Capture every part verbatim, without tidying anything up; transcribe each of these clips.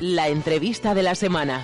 La entrevista de la semana.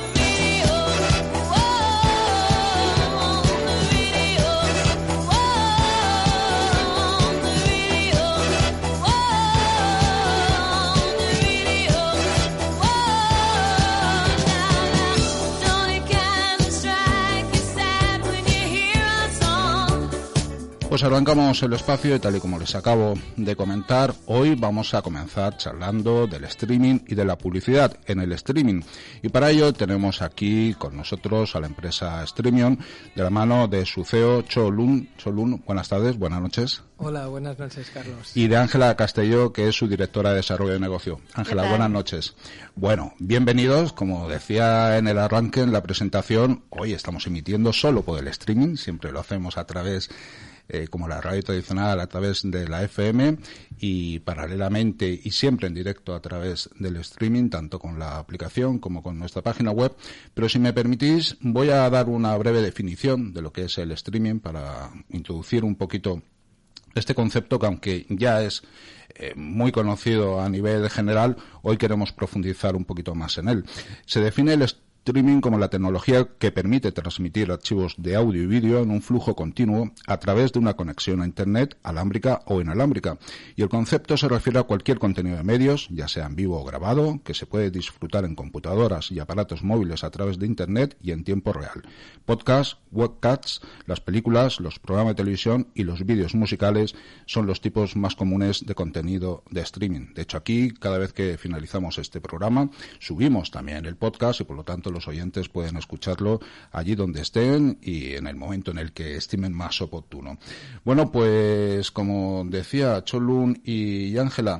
Pues arrancamos el espacio y tal y como les acabo de comentar, hoy vamos a comenzar charlando del streaming y de la publicidad en el streaming. Y para ello tenemos aquí con nosotros a la empresa Streamion, de la mano de su C E O, Cho Lun. Cho Lun, buenas tardes, buenas noches. Hola, buenas noches, Carlos. Y de Ángela Castelló, que es su directora de desarrollo de negocio. Ángela, buenas noches. Bueno, bienvenidos. Como decía en el arranque, en la presentación, hoy estamos emitiendo solo por el streaming, siempre lo hacemos a través Eh, como la radio tradicional, a través de la F M y paralelamente y siempre en directo a través del streaming, tanto con la aplicación como con nuestra página web. Pero si me permitís, voy a dar una breve definición de lo que es el streaming para introducir un poquito este concepto que, aunque ya es eh, muy conocido a nivel general, hoy queremos profundizar un poquito más en él. Se define el streaming como la tecnología que permite transmitir archivos de audio y vídeo en un flujo continuo a través de una conexión a Internet alámbrica o inalámbrica. Y el concepto se refiere a cualquier contenido de medios, ya sea en vivo o grabado, que se puede disfrutar en computadoras y aparatos móviles a través de Internet y en tiempo real. Podcasts, webcasts, las películas, los programas de televisión y los vídeos musicales son los tipos más comunes de contenido de streaming. De hecho, aquí, cada vez que finalizamos este programa, subimos también el podcast y, por lo tanto, los oyentes pueden escucharlo allí donde estén y en el momento en el que estimen más oportuno. Bueno, pues como decía Cho Lun y Ángela,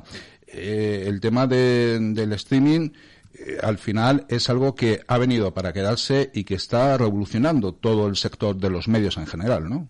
eh, el tema de, del streaming eh, al final es algo que ha venido para quedarse y que está revolucionando todo el sector de los medios en general, ¿no?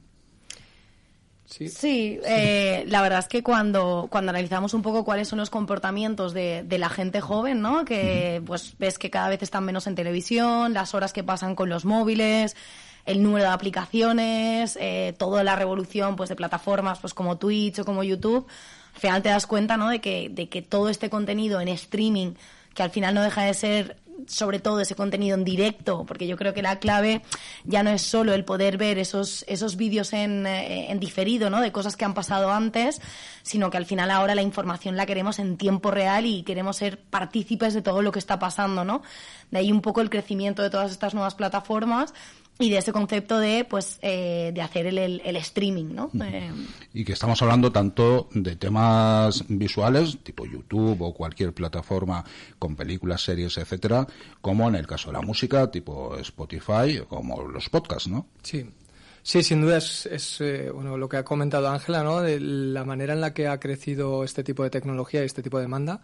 Sí, sí eh, la verdad es que cuando, cuando analizamos un poco cuáles son los comportamientos de, de la gente joven, ¿no? Que pues ves que cada vez están menos en televisión, las horas que pasan con los móviles, el número de aplicaciones, eh, toda la revolución pues de plataformas pues como Twitch o como YouTube, al final te das cuenta, ¿no? De que, de que todo este contenido en streaming, que al final no deja de ser sobre todo ese contenido en directo, porque yo creo que la clave ya no es solo el poder ver esos esos vídeos en, eh, en diferido, ¿no? De cosas que han pasado antes, sino que al final ahora la información la queremos en tiempo real y queremos ser partícipes de todo lo que está pasando, ¿no? De ahí un poco el crecimiento de todas estas nuevas plataformas y de ese concepto de pues eh, de hacer el, el, el streaming, ¿no? Eh, y que estamos hablando tanto de temas visuales, tipo YouTube o cualquier plataforma con películas, series, etcétera, como en el caso de la música, tipo Spotify, como los podcasts, ¿no? Sí. Sí, sin duda es, es eh, bueno, lo que ha comentado Ángela, ¿no? De la manera en la que ha crecido este tipo de tecnología y este tipo de demanda,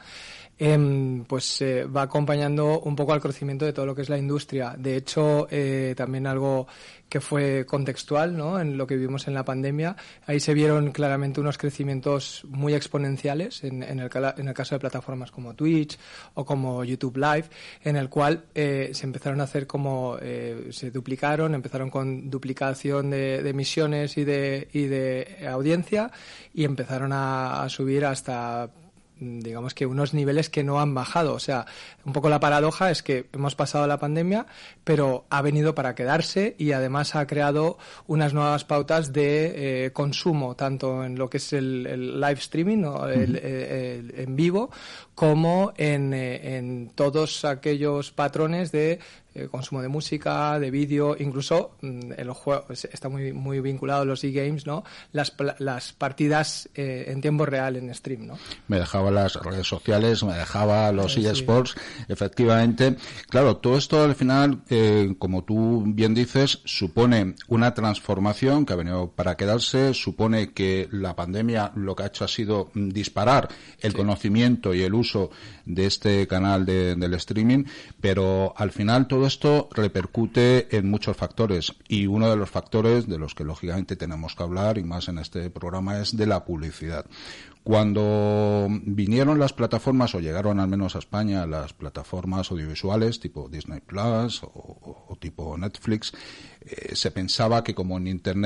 eh, pues eh, va acompañando un poco al crecimiento de todo lo que es la industria. De hecho, eh, también algo que fue contextual, ¿no? En lo que vivimos en la pandemia, ahí se vieron claramente unos crecimientos muy exponenciales en, en, el, en el caso de plataformas como Twitch o como YouTube Live, en el cual eh, se empezaron a hacer como eh, se duplicaron, empezaron con duplicación de, de emisiones y de, y de audiencia y empezaron a, a subir hasta, digamos que unos niveles que no han bajado. O sea, un poco la paradoja es que hemos pasado la pandemia, pero ha venido para quedarse y además ha creado unas nuevas pautas de eh, consumo, tanto en lo que es el, el live streaming, ¿no? el, el, el, en vivo, como en, eh, en todos aquellos patrones de eh, consumo de música, de vídeo, incluso mm, en los juegos, está muy muy vinculado a los e-games, ¿no? Las, las partidas eh, en tiempo real en stream, ¿no? Me dejaba las redes sociales, me dejaba los sí, eSports, sí. Efectivamente. Claro, todo esto al final, eh, como tú bien dices, supone una transformación que ha venido para quedarse, supone que la pandemia lo que ha hecho ha sido disparar el sí. conocimiento y el uso de este canal de, del streaming, pero al final todo esto repercute en muchos factores y uno de los factores de los que lógicamente tenemos que hablar y más en este programa es de la publicidad. Cuando vinieron las plataformas o llegaron al menos a España las plataformas audiovisuales tipo Disney Plus o, o tipo Netflix, eh, se pensaba que como en Internet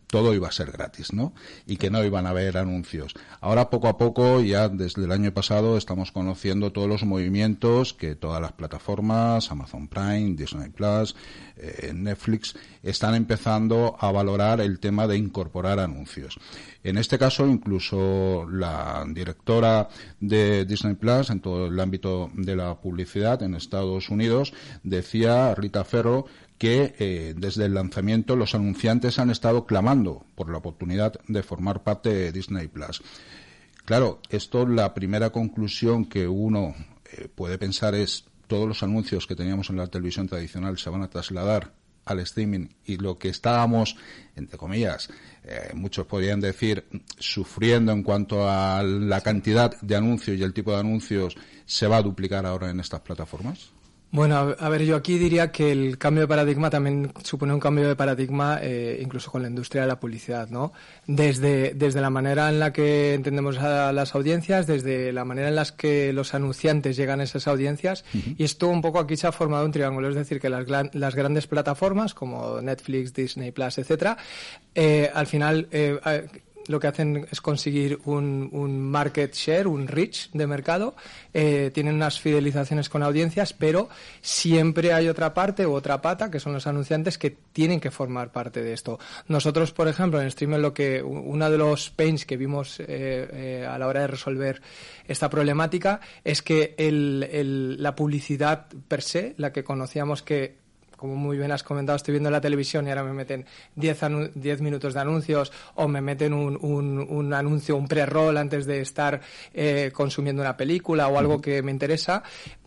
todo iba a ser gratis, ¿no? Y que no iban a haber anuncios. Ahora, poco a poco, ya desde el año pasado, estamos conociendo todos los movimientos que todas las plataformas, Amazon Prime, Disney Plus, eh, Netflix, están empezando a valorar el tema de incorporar anuncios. En este caso, incluso la directora de Disney Plus, en todo el ámbito de la publicidad en Estados Unidos, decía, Rita Ferro, que eh, desde el lanzamiento los anunciantes han estado clamando por la oportunidad de formar parte de Disney Plus. Claro, esto, la primera conclusión que uno eh, puede pensar es, todos los anuncios que teníamos en la televisión tradicional se van a trasladar al streaming, y lo que estábamos, entre comillas, eh, muchos podrían decir, sufriendo en cuanto a la cantidad de anuncios y el tipo de anuncios, ¿se va a duplicar ahora en estas plataformas? Bueno, a ver, yo aquí diría que el cambio de paradigma también supone un cambio de paradigma eh, incluso con la industria de la publicidad, ¿no? Desde, desde la manera en la que entendemos a las audiencias, desde la manera en la que los anunciantes llegan a esas audiencias, uh-huh. y esto un poco aquí se ha formado un triángulo, es decir, que las, las grandes plataformas como Netflix, Disney Plus, etcétera, eh, al final eh, lo que hacen es conseguir un, un market share, un reach de mercado, eh, tienen unas fidelizaciones con audiencias, pero siempre hay otra parte u otra pata, que son los anunciantes, que tienen que formar parte de esto. Nosotros, por ejemplo, en Streamer, lo que uno de los pains que vimos eh, eh, a la hora de resolver esta problemática es que el, el, la publicidad per se, la que conocíamos que, como muy bien has comentado, estoy viendo la televisión y ahora me meten diez minutos de anuncios, o me meten un, un, un anuncio, un pre-roll antes de estar eh, consumiendo una película o algo que me interesa.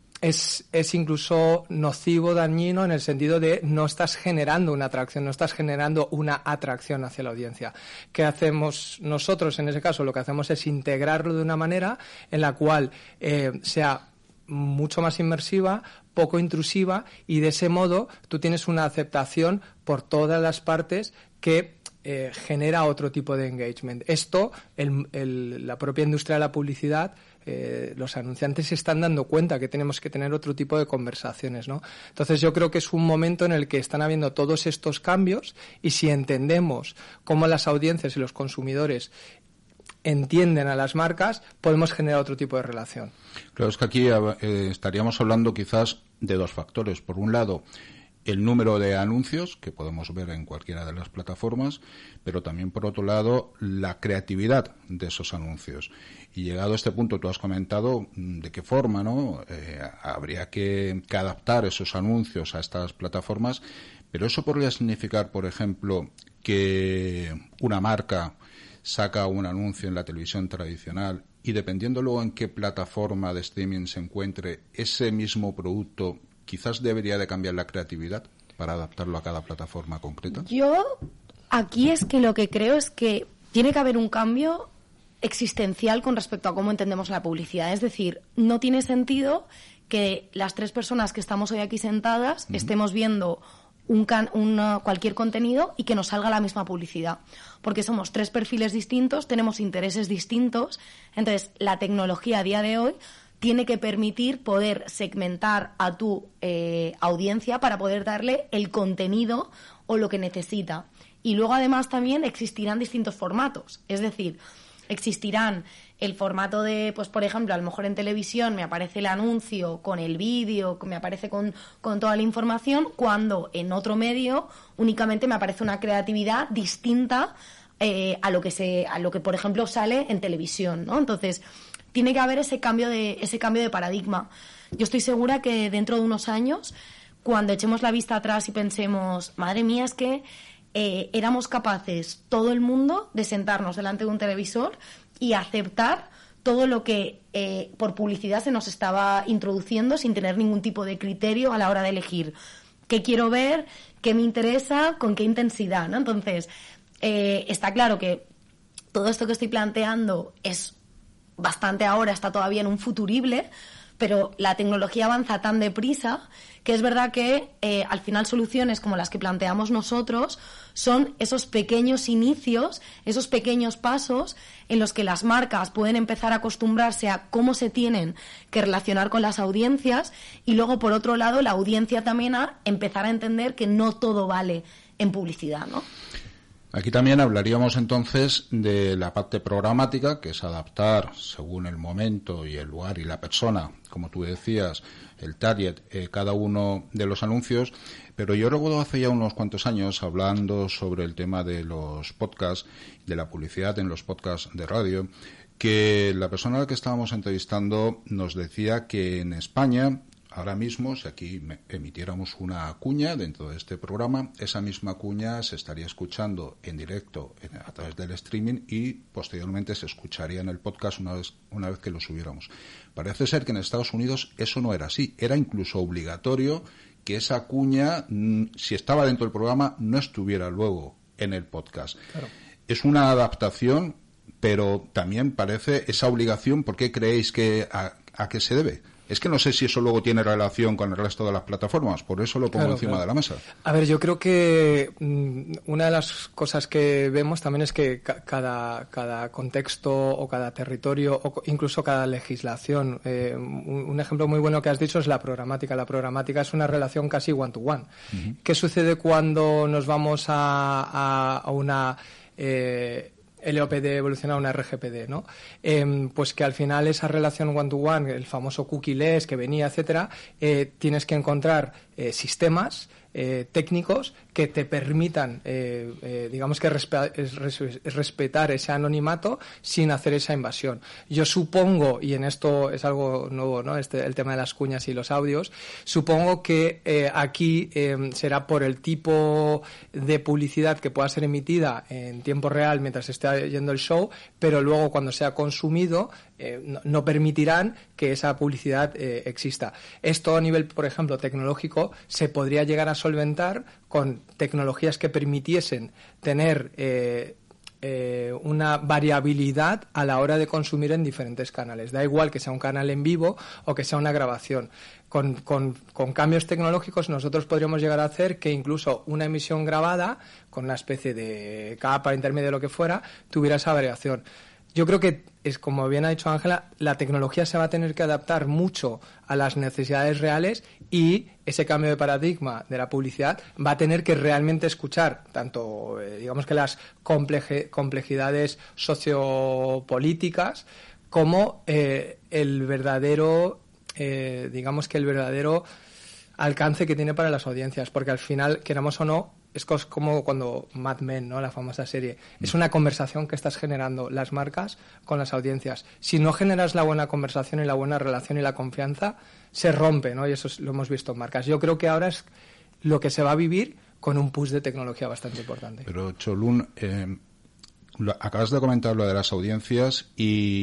Es, es incluso nocivo, dañino, en el sentido de no estás generando una atracción, no estás generando una atracción hacia la audiencia. ¿Qué hacemos nosotros en ese caso? Lo que hacemos es integrarlo de una manera en la cual eh, sea mucho más inmersiva, poco intrusiva, y de ese modo tú tienes una aceptación por todas las partes que eh, genera otro tipo de engagement. Esto, el, el, la propia industria de la publicidad, eh, los anunciantes se están dando cuenta que tenemos que tener otro tipo de conversaciones, ¿no? Entonces yo creo que es un momento en el que están habiendo todos estos cambios, y si entendemos cómo las audiencias y los consumidores entienden a las marcas, podemos generar otro tipo de relación. Claro, es que aquí eh, estaríamos hablando quizás de dos factores. Por un lado, el número de anuncios que podemos ver en cualquiera de las plataformas, pero también, por otro lado, la creatividad de esos anuncios. Y llegado a este punto, tú has comentado de qué forma, ¿no? Eh, habría que, que adaptar esos anuncios a estas plataformas, pero eso podría significar, por ejemplo, que una marca saca un anuncio en la televisión tradicional y, dependiendo luego en qué plataforma de streaming se encuentre ese mismo producto, quizás debería de cambiar la creatividad para adaptarlo a cada plataforma concreta. Yo aquí es que lo que creo es que tiene que haber un cambio existencial con respecto a cómo entendemos la publicidad. Es decir, no tiene sentido que las tres personas que estamos hoy aquí sentadas uh-huh. estemos viendo Un, can, un cualquier contenido y que nos salga la misma publicidad, porque somos tres perfiles distintos, tenemos intereses distintos. Entonces la tecnología a día de hoy tiene que permitir poder segmentar a tu eh, audiencia para poder darle el contenido o lo que necesita. Y luego además también existirán distintos formatos, es decir, existirán el formato de, pues por ejemplo, a lo mejor en televisión me aparece el anuncio con el vídeo, me aparece con, con toda la información, cuando en otro medio únicamente me aparece una creatividad distinta eh, a lo que se, a lo que por ejemplo sale en televisión, ¿no? Entonces tiene que haber ese cambio de, ese cambio de paradigma. Yo estoy segura que dentro de unos años, cuando echemos la vista atrás y pensemos, madre mía, es que eh, éramos capaces todo el mundo de sentarnos delante de un televisor y aceptar todo lo que eh, por publicidad se nos estaba introduciendo sin tener ningún tipo de criterio a la hora de elegir qué quiero ver, qué me interesa, con qué intensidad, ¿no? Entonces, eh, está claro que todo esto que estoy planteando es bastante ahora, está todavía en un futurible, pero la tecnología avanza tan deprisa que es verdad que eh, al final soluciones como las que planteamos nosotros son esos pequeños inicios, esos pequeños pasos en los que las marcas pueden empezar a acostumbrarse a cómo se tienen que relacionar con las audiencias, y luego por otro lado la audiencia también a empezar a entender que no todo vale en publicidad, ¿no? Aquí también hablaríamos entonces de la parte programática, que es adaptar según el momento y el lugar y la persona, como tú decías, el target, eh, cada uno de los anuncios. Pero yo recuerdo hace ya unos cuantos años, hablando sobre el tema de los podcasts, de la publicidad en los podcasts de radio, que la persona a la que estábamos entrevistando nos decía que en España, ahora mismo, si aquí emitiéramos una cuña dentro de este programa, esa misma cuña se estaría escuchando en directo a través del streaming y posteriormente se escucharía en el podcast una vez, una vez que lo subiéramos. Parece ser que en Estados Unidos eso no era así. Era incluso obligatorio que esa cuña, si estaba dentro del programa, no estuviera luego en el podcast. Claro. Es una adaptación, pero también parece esa obligación. ¿Por qué creéis que a, a qué se debe? Es que no sé si eso luego tiene relación con el resto de las plataformas, por eso lo pongo claro, encima claro. de la mesa. A ver, yo creo que mmm, una de las cosas que vemos también es que ca- cada, cada contexto o cada territorio o incluso cada legislación, eh, un, un ejemplo muy bueno que has dicho es la programática. La programática es una relación casi one-to-one. Uh-huh. ¿Qué sucede cuando nos vamos a, a, a una... Eh, L O P D evoluciona a una R G P D, ¿no? Eh, pues que al final esa relación one-to-one, el famoso cookie-less que venía, etcétera, eh, tienes que encontrar eh, sistemas eh, técnicos que te permitan, eh, eh, digamos que respe- res- respetar ese anonimato sin hacer esa invasión. Yo supongo, y en esto es algo nuevo, ¿no? Este, el tema de las cuñas y los audios, supongo que eh, aquí eh, será por el tipo de publicidad que pueda ser emitida en tiempo real mientras esté yendo el show, pero luego cuando sea consumido eh, no, no permitirán que esa publicidad eh, exista. Esto a nivel, por ejemplo, tecnológico, se podría llegar a solventar con tecnologías que permitiesen tener eh, eh, una variabilidad a la hora de consumir en diferentes canales. Da igual que sea un canal en vivo o que sea una grabación. Con, con, con cambios tecnológicos nosotros podríamos llegar a hacer que incluso una emisión grabada, con una especie de capa intermedia de lo que fuera, tuviera esa variación. Yo creo que, es como bien ha dicho Ángela, la tecnología se va a tener que adaptar mucho a las necesidades reales y ese cambio de paradigma de la publicidad va a tener que realmente escuchar tanto, eh, digamos que las compleje, complejidades sociopolíticas como eh, el verdadero, eh, digamos que el verdadero alcance que tiene para las audiencias, porque al final, queramos o no, es como cuando Mad Men, ¿no? La famosa serie. Es una conversación que estás generando las marcas con las audiencias. Si no generas la buena conversación y la buena relación y la confianza, se rompe, ¿no? Y eso es, lo hemos visto en marcas. Yo creo que ahora es lo que se va a vivir con un push de tecnología bastante importante. Pero, Cholún, eh, lo, acabas de comentar lo de las audiencias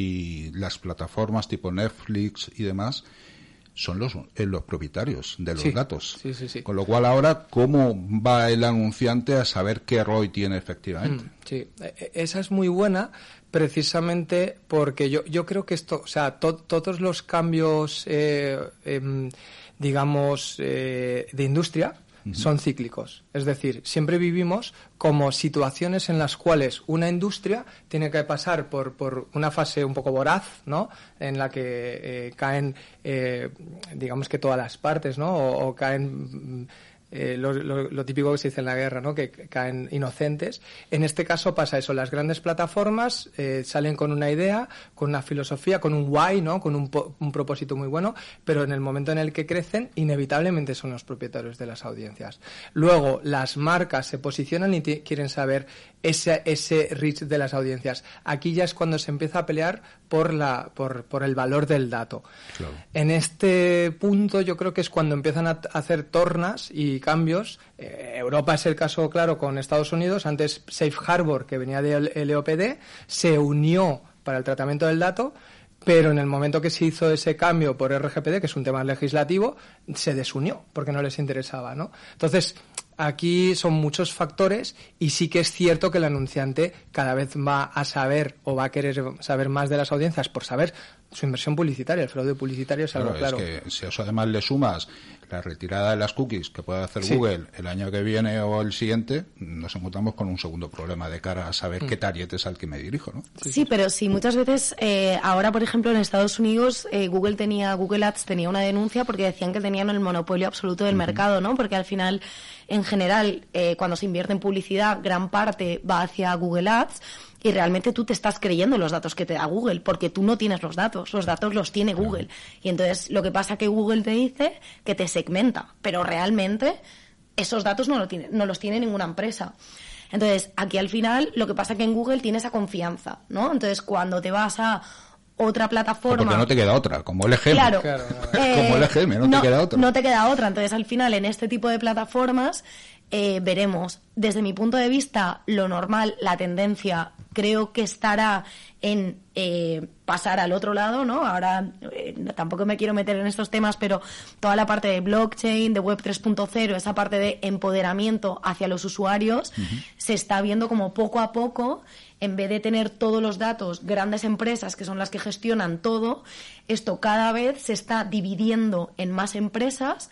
y las plataformas tipo Netflix y demás son los, eh, los propietarios de los sí, datos. Sí, sí, sí. Con lo cual ahora, ¿cómo va el anunciante a saber qué R O I tiene efectivamente? Mm, sí, esa es muy buena precisamente porque yo, yo creo que esto, o sea, to, todos los cambios, eh, eh, digamos, eh, de industria, son cíclicos. Es decir, siempre vivimos como situaciones en las cuales una industria tiene que pasar por, por una fase un poco voraz, ¿no? En la que eh, caen, eh, digamos que todas las partes, ¿no? O, o caen... Eh, lo, lo, lo típico que se dice en la guerra, ¿no? Que caen inocentes. En este caso pasa eso. Las grandes plataformas eh, salen con una idea, con una filosofía, con un why, ¿no? Con un, po- un propósito muy bueno, pero en el momento en el que crecen, inevitablemente son los propietarios de las audiencias. Luego, las marcas se posicionan y t- quieren saber ese, ese reach de las audiencias. Aquí ya es cuando se empieza a pelear por, la, por, por el valor del dato. Claro. En este punto yo creo que es cuando empiezan a hacer tornas y cambios. Eh, Europa es el caso claro con Estados Unidos. Antes Safe Harbor, que venía de L O P D, se unió para el tratamiento del dato, pero en el momento que se hizo ese cambio por R G P D, que es un tema legislativo, se desunió porque no les interesaba, ¿no? Entonces, aquí son muchos factores y sí que es cierto que el anunciante cada vez va a saber o va a querer saber más de las audiencias por saber su inversión publicitaria. El fraude publicitario es algo claro. claro. Es que si a eso además le sumas la retirada de las cookies que puede hacer sí. Google el año que viene o el siguiente, nos encontramos con un segundo problema de cara a saber mm. qué target es al que me dirijo, ¿no? Sí, sí, pero sí, muchas veces, eh, ahora por ejemplo en Estados Unidos, eh, Google tenía, Google Ads tenía una denuncia porque decían que tenían el monopolio absoluto del uh-huh. mercado, ¿no? Porque al final, en general, eh, cuando se invierte en publicidad, gran parte va hacia Google Ads. Y realmente tú te estás creyendo los datos que te da Google, porque tú no tienes los datos, los datos los tiene Google. Y entonces lo que pasa es que Google te dice que te segmenta, pero realmente esos datos no, lo tiene, no los tiene ninguna empresa. Entonces, aquí al final lo que pasa es que en Google tiene esa confianza, ¿no? Entonces, cuando te vas a otra plataforma... Porque no te queda otra, como el G M. Claro. claro eh, como el G M, no, no te queda otra. No te queda otra. Entonces, al final, en este tipo de plataformas... Eh, veremos. Desde mi punto de vista, lo normal, la tendencia, creo que estará en eh, pasar al otro lado, ¿no? Ahora eh, tampoco me quiero meter en estos temas, pero toda la parte de blockchain, de web tres punto cero, esa parte de empoderamiento hacia los usuarios, uh-huh. se está viendo como poco a poco, en vez de tener todos los datos, grandes empresas que son las que gestionan todo, esto cada vez se está dividiendo en más empresas.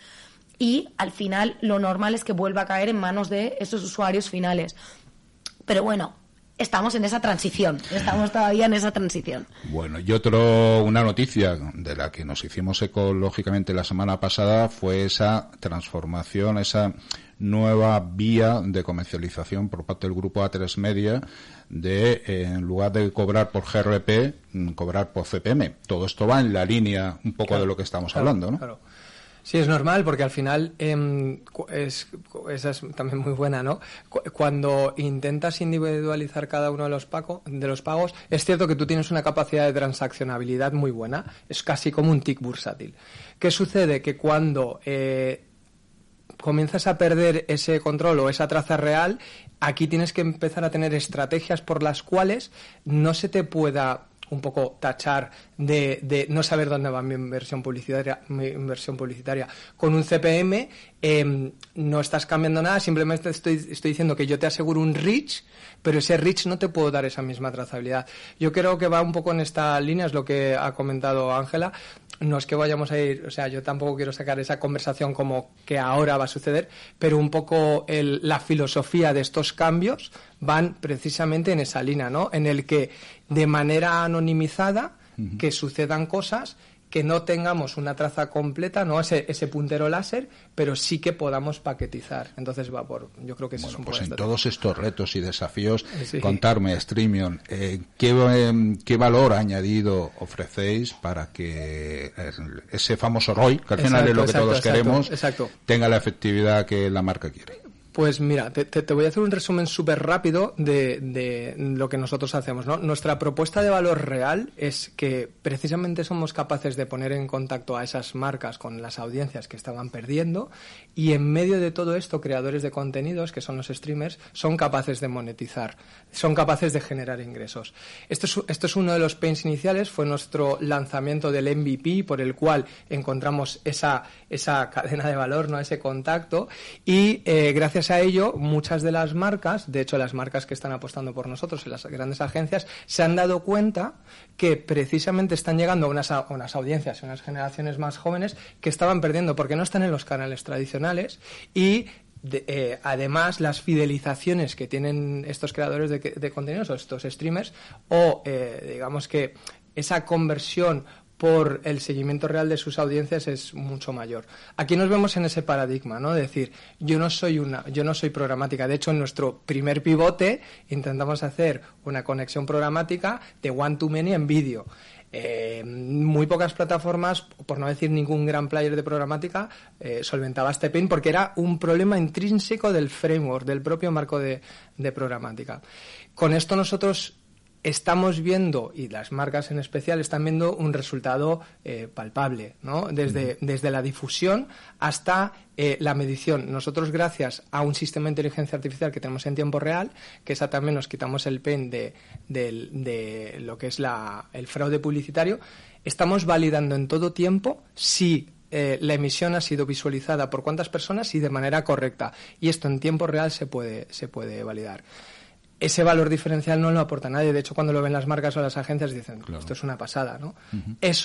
Y al final lo normal es que vuelva a caer en manos de esos usuarios finales. Pero bueno, estamos en esa transición, estamos todavía en esa transición. Bueno, y otro, una noticia de la que nos hicimos eco lógicamente la semana pasada fue esa transformación, esa nueva vía de comercialización por parte del grupo A tres Media de, eh, en lugar de cobrar por G R P, cobrar por C P M. Todo esto va en la línea un poco claro, de lo que estamos claro, hablando, ¿no? Claro. Sí, es normal porque al final eh, es, esa es también muy buena, ¿no? Cuando intentas individualizar cada uno de los, pago, de los pagos, es cierto que tú tienes una capacidad de transaccionabilidad muy buena, es casi como un tick bursátil. ¿Qué sucede? Que cuando eh, comienzas a perder ese control o esa traza real, aquí tienes que empezar a tener estrategias por las cuales no se te pueda un poco tachar de, de no saber dónde va mi inversión publicitaria, mi inversión publicitaria. Con un C P M eh, no estás cambiando nada, simplemente estoy, estoy diciendo que yo te aseguro un reach, pero ese reach no te puedo dar esa misma trazabilidad. Yo creo que va un poco en esta línea, es lo que ha comentado Ángela. No es que vayamos a ir, o sea, yo tampoco quiero sacar esa conversación como que ahora va a suceder, pero un poco el, la filosofía de estos cambios van precisamente en esa línea, ¿no? En el que de manera anonimizada uh-huh. que sucedan cosas, que no tengamos una traza completa, no ese, ese puntero láser, pero sí que podamos paquetizar. Entonces va por, yo creo que ese bueno, es un pues en estrategia. Todos estos retos y desafíos, sí. contarme, Streamion, eh, ¿qué, eh, ¿qué valor añadido ofrecéis para que ese famoso R O I, que al final exacto, es lo que exacto, todos exacto, queremos, exacto. tenga la efectividad que la marca quiere? Pues mira, te, te, te voy a hacer un resumen súper rápido de, de lo que nosotros hacemos, ¿no? Nuestra propuesta de valor real es que precisamente somos capaces de poner en contacto a esas marcas con las audiencias que estaban perdiendo y en medio de todo esto, creadores de contenidos, que son los streamers, son capaces de monetizar, son capaces de generar ingresos. Esto es, esto es uno de los pains iniciales, fue nuestro lanzamiento del M V P, por el cual encontramos esa, esa cadena de valor, ¿no? Ese contacto, y eh, gracias a ello, muchas de las marcas, de hecho las marcas que están apostando por nosotros en las grandes agencias, se han dado cuenta que precisamente están llegando a unas, a unas audiencias, a unas generaciones más jóvenes que estaban perdiendo porque no están en los canales tradicionales y De, eh, además las fidelizaciones que tienen estos creadores de, de contenidos o estos streamers o eh, digamos que esa conversión por el seguimiento real de sus audiencias es mucho mayor. Aquí nos vemos en ese paradigma, ¿no? De decir, yo no soy una, yo no soy programática. De hecho, en nuestro primer pivote intentamos hacer una conexión programática de one to many en vídeo. Eh, muy pocas plataformas, por no decir ningún gran player de programática, eh, solventaba este pain porque era un problema intrínseco del framework, del propio marco de, de programática. Con esto nosotros estamos viendo, y las marcas en especial, están viendo un resultado eh, palpable, ¿no? Desde, desde la difusión hasta eh, la medición. Nosotros, gracias a un sistema de inteligencia artificial que tenemos en tiempo real, que esa también nos quitamos el pain de, de, de lo que es la, el fraude publicitario, estamos validando en todo tiempo si eh, la emisión ha sido visualizada por cuántas personas y de manera correcta. Y esto en tiempo real se puede, se puede validar. Ese valor diferencial no lo aporta nadie. De hecho, cuando lo ven las marcas o las agencias dicen, claro, esto es una pasada, ¿no? Uh-huh. Eso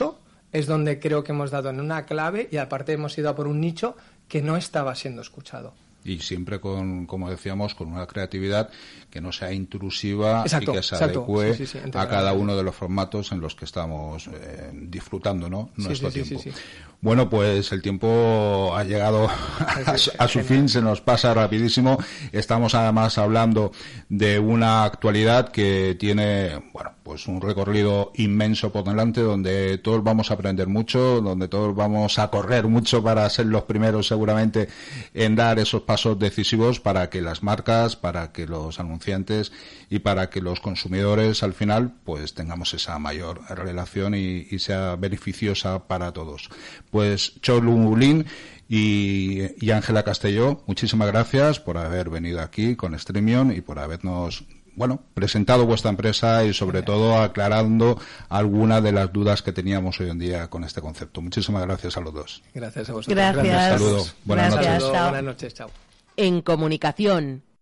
es donde creo que hemos dado en una clave y aparte hemos ido a por un nicho que no estaba siendo escuchado. Y siempre con, como decíamos, con una creatividad que no sea intrusiva exacto, y que se exacto. adecue sí, sí, sí, a cada uno de los formatos en los que estamos eh, disfrutando, ¿no? Nuestro sí, sí, tiempo. Sí, sí, sí. Bueno, pues el tiempo ha llegado a, su, a su fin, se nos pasa rapidísimo. Estamos además hablando de una actualidad que tiene, bueno, pues un recorrido inmenso por delante, donde todos vamos a aprender mucho, donde todos vamos a correr mucho para ser los primeros seguramente en dar esos pasos decisivos para que las marcas, para que los anunciantes y para que los consumidores al final pues tengamos esa mayor relación y, y sea beneficiosa para todos. Pues Cholu Lin y Ángela Castelló, muchísimas gracias por haber venido aquí con Streamion y por habernos, bueno, presentado vuestra empresa y sobre todo aclarando algunas de las dudas que teníamos hoy en día con este concepto. Muchísimas gracias a los dos. Gracias a vosotros. Gracias. Un saludo. Buenas Gracias. noches. Chao. Buenas noches. Chao. En comunicación,